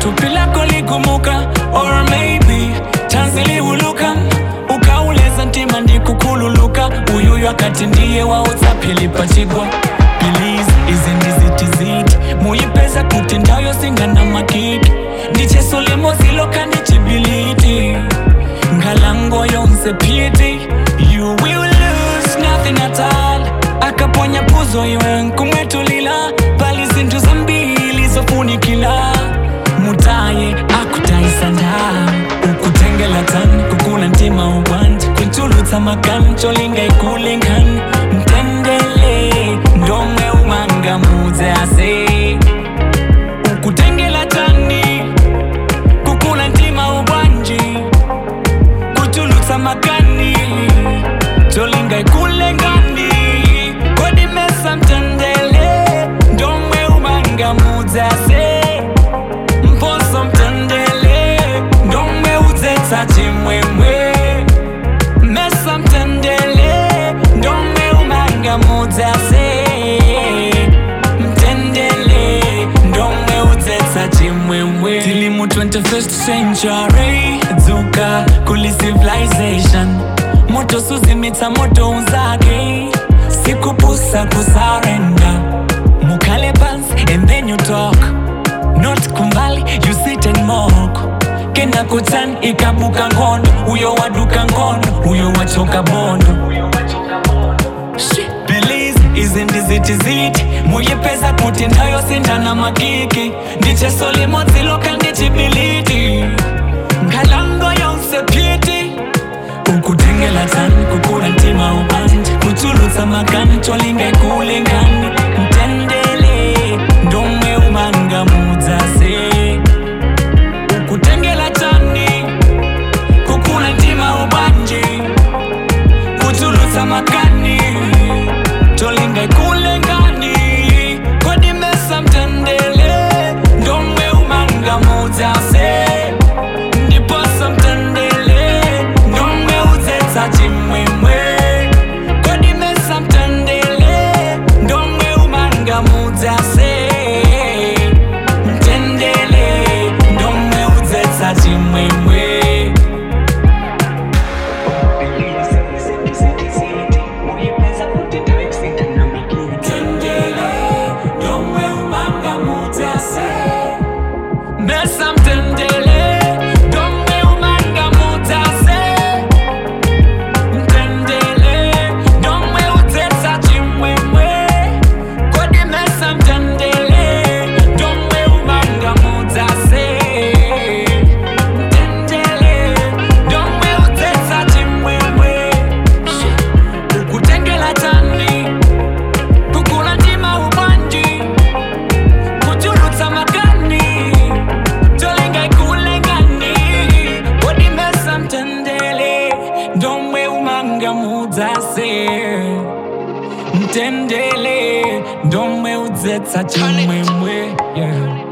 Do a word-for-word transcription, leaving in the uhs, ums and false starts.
tupila koligumuka or maybe tanzili huluka ukauleza ntima ndikukululuka uyuyu wakati ndiye wa utsapili pachigwa Please izindizitiziti muyipeza kutendayo singana makiki ndiche solemo ziloka ndichibiliti ngalango yonse piti you will lose nothing at all akaponya puzo iwe nkumwetulila pali zintu zambili zofunikila mutaye akutaisanda ukutengela tani kukula ntima ubwanji kuntulutsa makani cholinga ikulingani mtendele ndome umanga muze ase ukutengela tani kukula ntima ubwanji kuntulutsa makani cholinga ikulingani kodi mesa mtendele ndome umanga muze ase mposo mtendele ndome uzetsa chimwemwe mesa mtendele ndome umanga muze ase mtendele ndome uzetsa chimwemwe tili mu twenty-first century dzuka kuli civilization moto suzimitsa moto uzake sikupusa kusarenda mukale pants and then you talk not kumbali you sit and mock kenda kutan ikabuka ngondo uyo waduka ngondo uyo wachoka bondo Belize izindizitiziti muyipeza kutendayo sindana makiki ndiche solimo ziloka ndichibiliti ngalango yonse piti ukutengela tani kukula ntima ubandi kutulutsa makani cholinga ikulingani mtendele ndome umanga mudzase ukutengela tani kukula ntima ubandi kutulutsa makani cholinga ikulingani kodi mesa mtendele ndome umanga mudzase ndiposa mtendele ndome uzetsa chimwemwe kodi mesa mtendele ndome umanga mudzase mtendele ndome uzetsa chimwemwe Mesa mtendele ndome umanga mudzase mtendele ndome uzetsa chimwemwe kodi mesa mtendele ndome umanga mudzase mtendele ndome uzetsa chimwemwe ukutengela tani kukula ntima ubwanji kutulutsa makani cholinga ikulingani kodi mesa mtendele ndome umanga mudzase mtendele ndome uzetsa chimwemwe yeah.